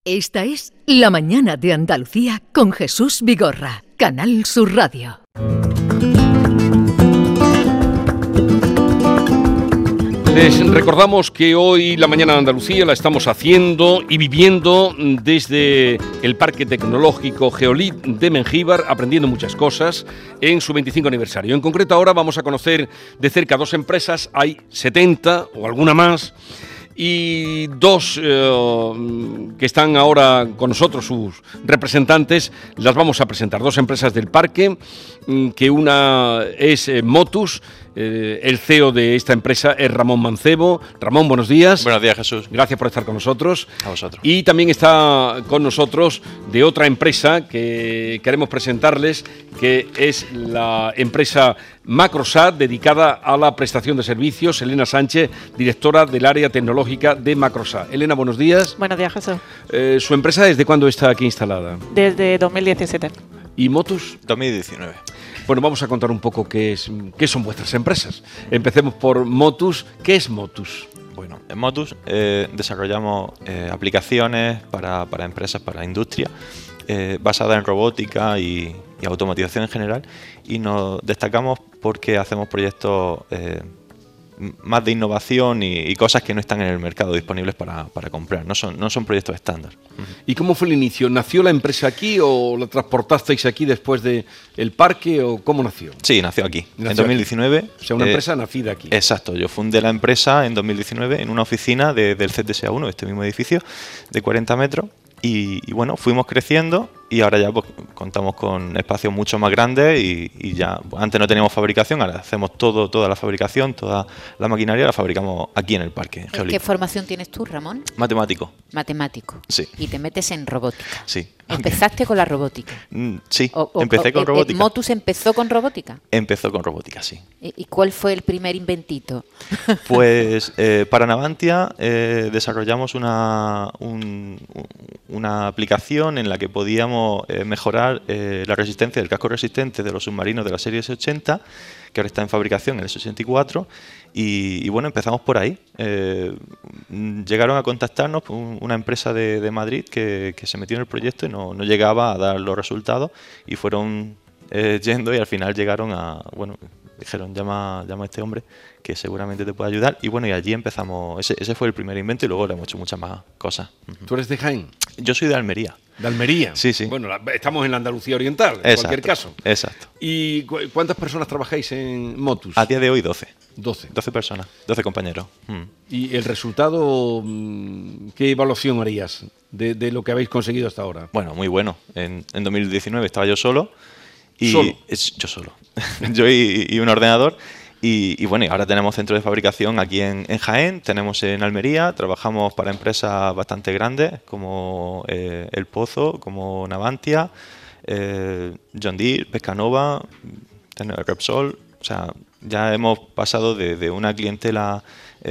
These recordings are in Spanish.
Esta es La Mañana de Andalucía con Jesús Vigorra, Canal Sur Radio. Les recordamos que hoy La Mañana de Andalucía la estamos haciendo y viviendo desde el Parque Tecnológico Geolit de Mengíbar, aprendiendo muchas cosas en su 25 aniversario. En concreto ahora vamos a conocer de cerca 2 empresas, hay 70 o alguna más, y 2 que están ahora con nosotros, sus representantes, las vamos a presentar. 2 empresas del parque, que una es Motus. El CEO de esta empresa es Ramón Mancebo. Ramón, buenos días. Buenos días, Jesús. Gracias por estar con nosotros. A vosotros. Y también está con nosotros de otra empresa que queremos presentarles, que es la empresa Macrosat, dedicada a la prestación de servicios. Elena Sánchez, directora del área tecnológica de Macrosat. Elena, buenos días. Buenos días, Jesús. ¿Su empresa desde cuándo está aquí instalada? Desde 2017. ¿Y Motus? 2019. Bueno, vamos a contar un poco qué son vuestras empresas. Empecemos por Motus. ¿Qué es Motus? Bueno, en Motus desarrollamos aplicaciones para empresas, para industria, basadas en robótica y automatización en general, y nos destacamos porque hacemos proyectos más de innovación y cosas que no están en el mercado disponibles para comprar. No son proyectos estándar. ¿Y cómo fue el inicio? ¿Nació la empresa aquí o la transportasteis aquí después del parque, o cómo nació? Sí, nació aquí, en 2019. Aquí. O sea, una empresa nacida aquí. Exacto. Yo fundé la empresa en 2019 en una oficina del CTSA1, este mismo edificio, de 40 metros. Y bueno, fuimos creciendo y ahora ya pues, contamos con espacios mucho más grandes y ya, antes no teníamos fabricación, ahora hacemos toda la fabricación, toda la maquinaria la fabricamos aquí en el parque, en Geolit. ¿Qué formación tienes tú, Ramón? Matemático. Matemático. Sí. Y te metes en robótica. Sí. ¿Empezaste con la robótica? Sí, empecé con robótica. ¿Motus empezó con robótica? Empezó con robótica, sí. ¿Y cuál fue el primer inventito? Pues para Navantia desarrollamos una aplicación en la que podíamos mejorar la resistencia del casco resistente de los submarinos de la serie S-80, que ahora está en fabricación, el S-84, y bueno, empezamos por ahí. Llegaron a contactarnos una empresa de Madrid que se metió en el proyecto y no llegaba a dar los resultados, y fueron yendo y al final llegaron a, bueno, dijeron llama a este hombre que seguramente te puede ayudar, y bueno, y allí empezamos. Ese fue el primer invento y luego le hemos hecho muchas más cosas. ¿Tú eres de Jaén? Yo soy de Almería. ¿De Almería? Sí, sí. Bueno, estamos en la Andalucía Oriental, en cualquier caso. Exacto. ¿Y cuántas personas trabajáis en Motus? A día de hoy 12. 12 personas, 12 compañeros. ¿Y el resultado, qué evaluación harías de lo que habéis conseguido hasta ahora? Bueno, muy bueno. En 2019 estaba yo solo. ¿Solo? Yo solo. Yo y un ordenador. Y bueno, y ahora tenemos centro de fabricación aquí en Jaén, tenemos en Almería, trabajamos para empresas bastante grandes como El Pozo, como Navantia, John Deere, Pescanova, Repsol. O sea, ya hemos pasado de una clientela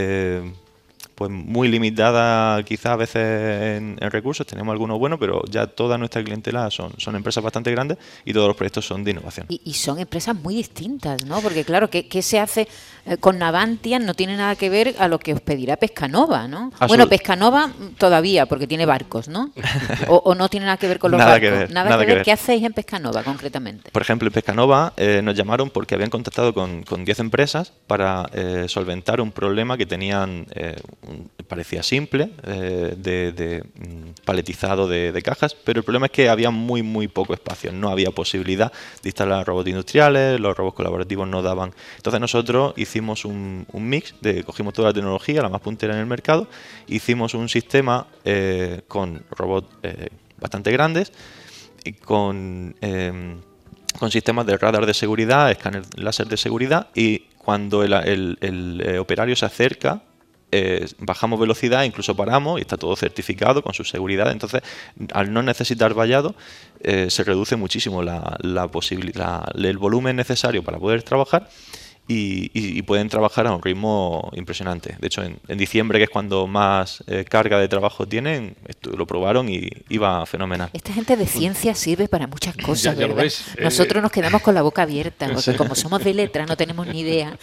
pues muy limitada quizás a veces en recursos, tenemos algunos buenos, pero ya toda nuestra clientela son empresas bastante grandes y todos los proyectos son de innovación. Y son empresas muy distintas, ¿no? Porque claro, ¿qué se hace con Navantia? No tiene nada que ver a lo que os pedirá Pescanova, ¿no? Bueno, Pescanova todavía, porque tiene barcos, ¿no? O no tiene nada que ver con los barcos. Nada que ver. ¿Qué hacéis en Pescanova concretamente? Por ejemplo, en Pescanova nos llamaron porque habían contactado con 10 empresas para solventar un problema que tenían, parecía simple, de paletizado de cajas, pero el problema es que había muy poco espacio, no había posibilidad de instalar robots industriales, los robots colaborativos no daban. Entonces nosotros hicimos un mix, cogimos toda la tecnología, la más puntera en el mercado, hicimos un sistema con robots bastante grandes y con sistemas de radar de seguridad, escáner láser de seguridad, y cuando el operario se acerca, bajamos velocidad, incluso paramos, y está todo certificado con su seguridad. Entonces, al no necesitar vallado, se reduce muchísimo la posibilidad, el volumen necesario para poder trabajar, y pueden trabajar a un ritmo impresionante. De hecho, en diciembre, que es cuando más carga de trabajo tienen, lo probaron y iba fenomenal. Esta gente de ciencia sirve para muchas cosas, ya ¿verdad? lo ves. Nosotros nos quedamos con la boca abierta, porque como somos de letras no tenemos ni idea.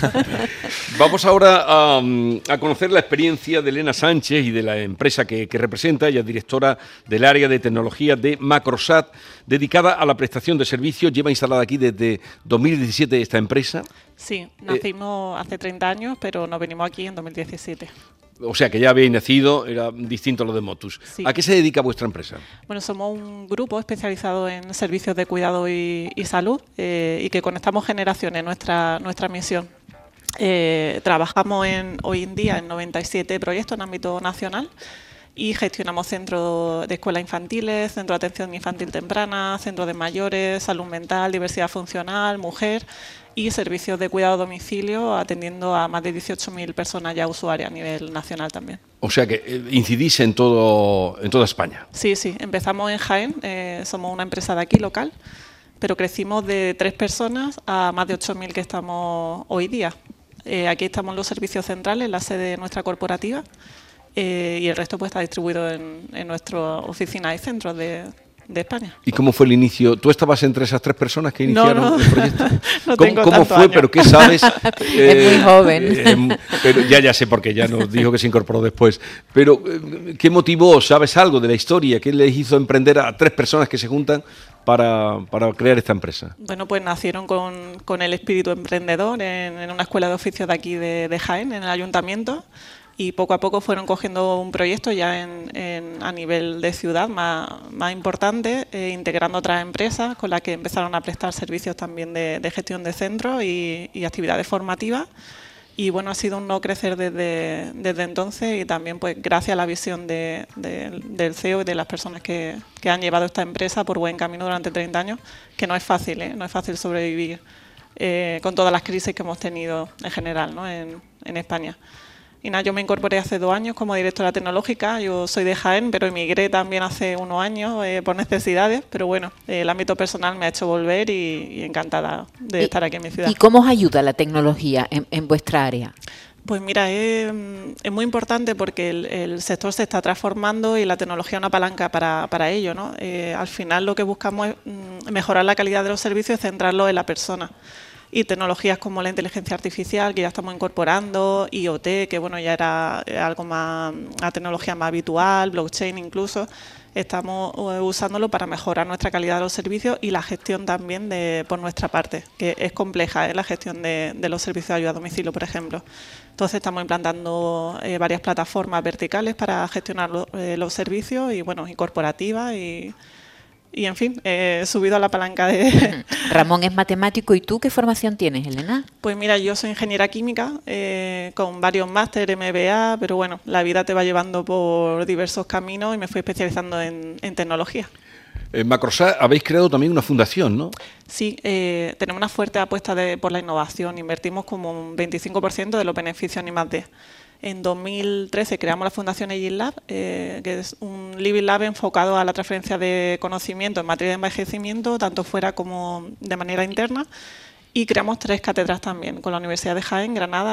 Vamos ahora a conocer la experiencia de Elena Sánchez y de la empresa que representa. Ella es directora del área de tecnología de Macrosat, dedicada a la prestación de servicios. Lleva instalada aquí desde 2017 esta empresa. Sí, nacimos hace 30 años, pero nos venimos aquí en 2017. O sea, que ya habéis nacido, era distinto a lo de Motus. Sí. ¿A qué se dedica vuestra empresa? Bueno, somos un grupo especializado en servicios de cuidado y salud y que conectamos generaciones, nuestra misión. Trabajamos hoy en día en 97 proyectos en ámbito nacional y gestionamos centros de escuelas infantiles, centros de atención infantil temprana, centros de mayores, salud mental, diversidad funcional, mujer y servicios de cuidado a domicilio, atendiendo a más de 18.000 personas ya usuarias a nivel nacional también. O sea que incidís en toda España. Sí, empezamos en Jaén, somos una empresa de aquí local, pero crecimos de 3 personas a más de 8.000 que estamos hoy día. Aquí estamos los servicios centrales, la sede de nuestra corporativa, y el resto pues está distribuido en nuestras oficinas y centros de España. ¿Y cómo fue el inicio? ¿Tú estabas entre esas 3 personas que iniciaron el proyecto? No tengo ¿Cómo fue? años. ¿Pero qué sabes? Es muy joven. Pero ya sé, porque ya nos dijo que se incorporó después. Pero, ¿qué motivó? ¿Sabes algo de la historia? ¿Qué les hizo emprender a 3 personas que se juntan para crear esta empresa? Bueno, pues nacieron con el espíritu emprendedor en una escuela de oficios de aquí de Jaén, en el ayuntamiento. Y poco a poco fueron cogiendo un proyecto ya a nivel de ciudad más importante, integrando otras empresas con las que empezaron a prestar servicios también de gestión de centros y actividades formativas. Y bueno, ha sido un no crecer desde entonces y también pues gracias a la visión del CEO y de las personas que han llevado esta empresa por buen camino durante 30 años, que no es fácil, no es fácil sobrevivir con todas las crisis que hemos tenido en general, ¿no? en España. Y nada, yo me incorporé hace 2 años como directora tecnológica. Yo soy de Jaén, pero emigré también hace unos años por necesidades. Pero bueno, el ámbito personal me ha hecho volver y encantada de estar aquí en mi ciudad. ¿Y cómo os ayuda la tecnología en vuestra área? Pues mira, es muy importante porque el sector se está transformando y la tecnología es una palanca para ello, ¿no? Al final lo que buscamos es mejorar la calidad de los servicios y centrarlo en la persona. Y tecnologías como la inteligencia artificial, que ya estamos incorporando, IoT, que bueno, ya era algo más, una tecnología más habitual, blockchain incluso, estamos usándolo para mejorar nuestra calidad de los servicios y la gestión también por nuestra parte, que es compleja, la gestión de los servicios de ayuda a domicilio, por ejemplo. Entonces estamos implantando varias plataformas verticales para gestionar los servicios y bueno, y corporativas y en fin, he subido a la palanca de... Ramón es matemático. ¿Y tú qué formación tienes, Elena? Pues mira, yo soy ingeniera química, con varios máster, MBA, pero bueno, la vida te va llevando por diversos caminos y me fui especializando en tecnología. En Macrosat habéis creado también una fundación, ¿no? Sí, tenemos una fuerte apuesta por la innovación. Invertimos como un 25% de los beneficios en I+D. En 2013 creamos la Fundación Agile Lab, que es un Living Lab enfocado a la transferencia de conocimiento en materia de envejecimiento, tanto fuera como de manera interna. Y creamos 3 cátedras también, con la Universidad de Jaén, Granada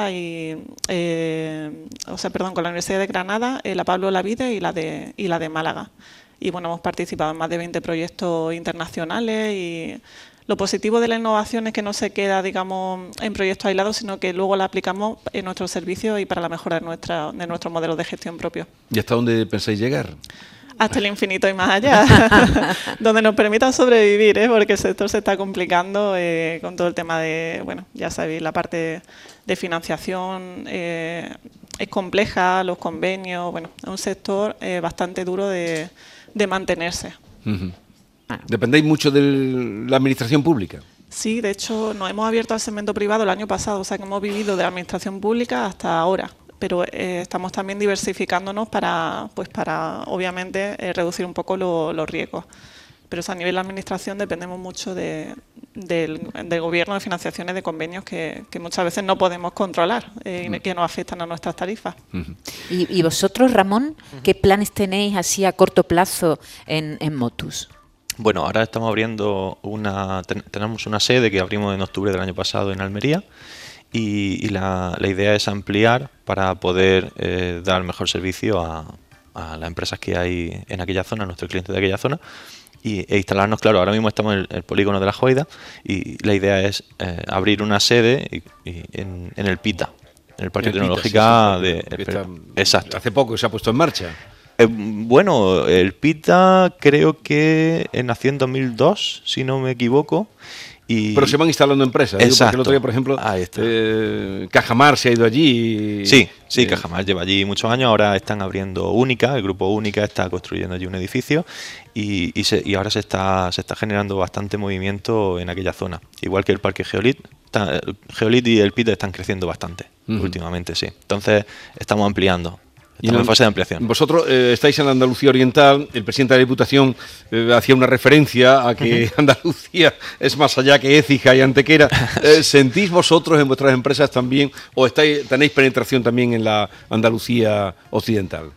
con la Universidad de Granada, la Pablo Olavide y la de Málaga. Y bueno, hemos participado en más de 20 proyectos internacionales y lo positivo de la innovación es que no se queda, digamos, en proyectos aislados, sino que luego la aplicamos en nuestros servicios y para la mejora de nuestros modelos de gestión propios. ¿Y hasta dónde pensáis llegar? Hasta el infinito y más allá, donde nos permita sobrevivir, porque el sector se está complicando con todo el tema de, bueno, ya sabéis, la parte de financiación es compleja, los convenios, bueno, es un sector bastante duro de mantenerse. Uh-huh. ¿Dependéis mucho de la administración pública? Sí, de hecho nos hemos abierto al segmento privado el año pasado, o sea que hemos vivido de la administración pública hasta ahora, pero estamos también diversificándonos para obviamente reducir un poco los riesgos. Pero a nivel de la administración dependemos mucho del gobierno, de financiaciones, de convenios que muchas veces no podemos controlar y que nos afectan a nuestras tarifas. Uh-huh. ¿Y vosotros, Ramón, qué planes tenéis así a corto plazo en Motus? Bueno, ahora estamos abriendo tenemos una sede que abrimos en octubre del año pasado en Almería, y la idea es ampliar para poder dar mejor servicio a las empresas que hay en aquella zona, a nuestros clientes de aquella zona, e instalarnos. Claro, ahora mismo estamos en el polígono de La Joida, y la idea es abrir una sede en el PITA, en el Parque Tecnológico Exacto. Hace poco se ha puesto en marcha. Bueno, el PITA creo que nació en 2002, si no me equivoco. Pero se van instalando empresas. Exacto. Porque el otro día, por ejemplo, Cajamar se ha ido allí. Sí, Cajamar lleva allí muchos años. Ahora están abriendo Única, el grupo Única está construyendo allí un edificio, y ahora se está generando bastante movimiento en aquella zona. Igual que el Parque Geolit. Geolit y el PITA están creciendo bastante últimamente, sí. Entonces estamos ampliando. Estamos en fase de ampliación. Vosotros estáis en la Andalucía Oriental. El presidente de la Diputación hacía una referencia a que Andalucía es más allá que Écija y Antequera. ¿Sentís vosotros en vuestras empresas también, o tenéis penetración también en la Andalucía Occidental?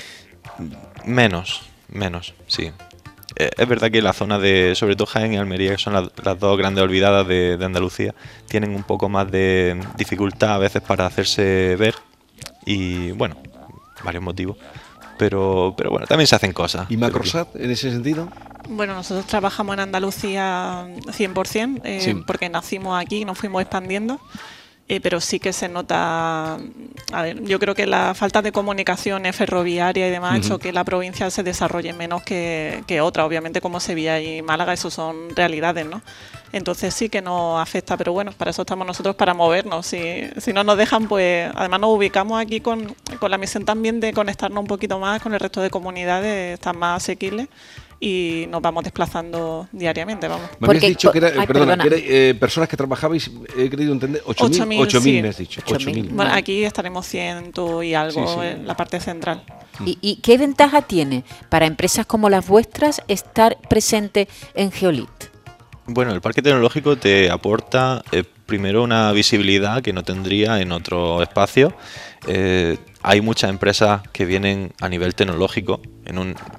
Menos, sí. Es verdad que la zona sobre todo Jaén y Almería, que son las dos grandes olvidadas de Andalucía, tienen un poco más de dificultad a veces para hacerse ver, y bueno, varios motivos, pero bueno, también se hacen cosas. ¿Y Macrosat en ese sentido? Bueno, nosotros trabajamos en Andalucía 100%, porque nacimos aquí y nos fuimos expandiendo, pero sí que se nota. A ver, yo creo que la falta de comunicaciones ferroviarias y demás ha hecho que la provincia se desarrolle menos que otra. Obviamente, como Sevilla y Málaga, eso son realidades, ¿no? Entonces sí que nos afecta, pero bueno, para eso estamos nosotros, para movernos. Si no nos dejan, pues además nos ubicamos aquí con la misión también de conectarnos un poquito más con el resto de comunidades, estar más asequibles, y nos vamos desplazando diariamente, vamos. Me habías dicho que era, personas que trabajabais, he querido entender, 8.000 me has dicho. 8.000. Bueno, aquí estaremos 100 y algo en la parte central. ¿Y qué ventaja tiene para empresas como las vuestras estar presente en Geolit? Bueno, el Parque Tecnológico te aporta primero una visibilidad que no tendría en otro espacio. Hay muchas empresas que vienen a nivel tecnológico. En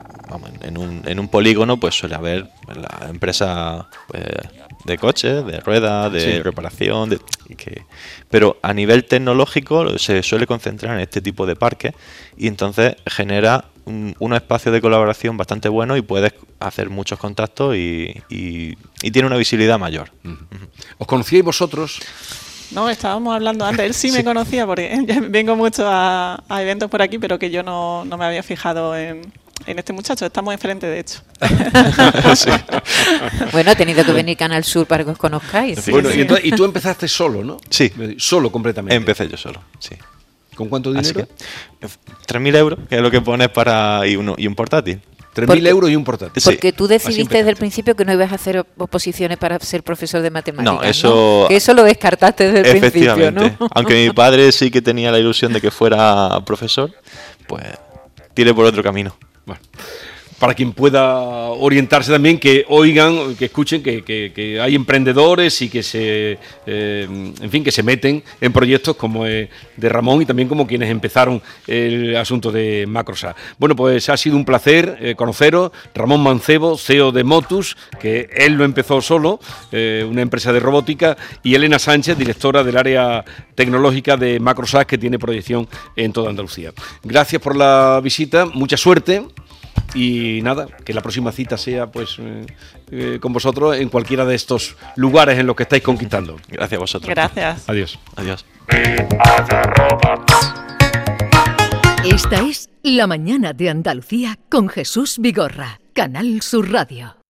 un polígono pues suele haber la empresa de coches, de ruedas, de reparación, pero a nivel tecnológico se suele concentrar en este tipo de parques, y entonces genera un espacio de colaboración bastante bueno, y puedes hacer muchos contactos y tiene una visibilidad mayor. ¿Os conocíais vosotros? No, estábamos hablando antes, él sí me conocía porque vengo mucho a eventos por aquí, pero que yo no me había fijado en este muchacho. Estamos enfrente, de hecho. Sí. Bueno, ha tenido que venir Canal Sur para que os conozcáis. Sí, bueno, sí. Y tú empezaste solo, ¿no? Sí. Solo, completamente. Empecé yo solo, sí. ¿Con cuánto dinero? 3.000 euros, que es lo que pones y un portátil. 3.000 euros y un portátil. Porque tú decidiste desde el principio que no ibas a hacer oposiciones para ser profesor de matemáticas. No, eso... ¿no? Que eso lo descartaste desde el principio, ¿no? Aunque mi padre sí que tenía la ilusión de que fuera profesor, pues tiré por otro camino. Bueno, para quien pueda orientarse también, que oigan, que escuchen que hay emprendedores y que que se meten en proyectos como de Ramón, y también como quienes empezaron el asunto de Macrosat. Bueno, pues ha sido un placer conoceros. Ramón Mancebo, CEO de Motus, que él lo empezó solo, una empresa de robótica, y Elena Sánchez, directora del área tecnológica de Macrosat, que tiene proyección en toda Andalucía. Gracias por la visita, mucha suerte. Y nada, que la próxima cita sea pues con vosotros en cualquiera de estos lugares en los que estáis conquistando. Gracias a vosotros. Gracias. Adiós. Adiós. Esta es La Mañana de Andalucía con Jesús Vigorra, Canal Sur Radio.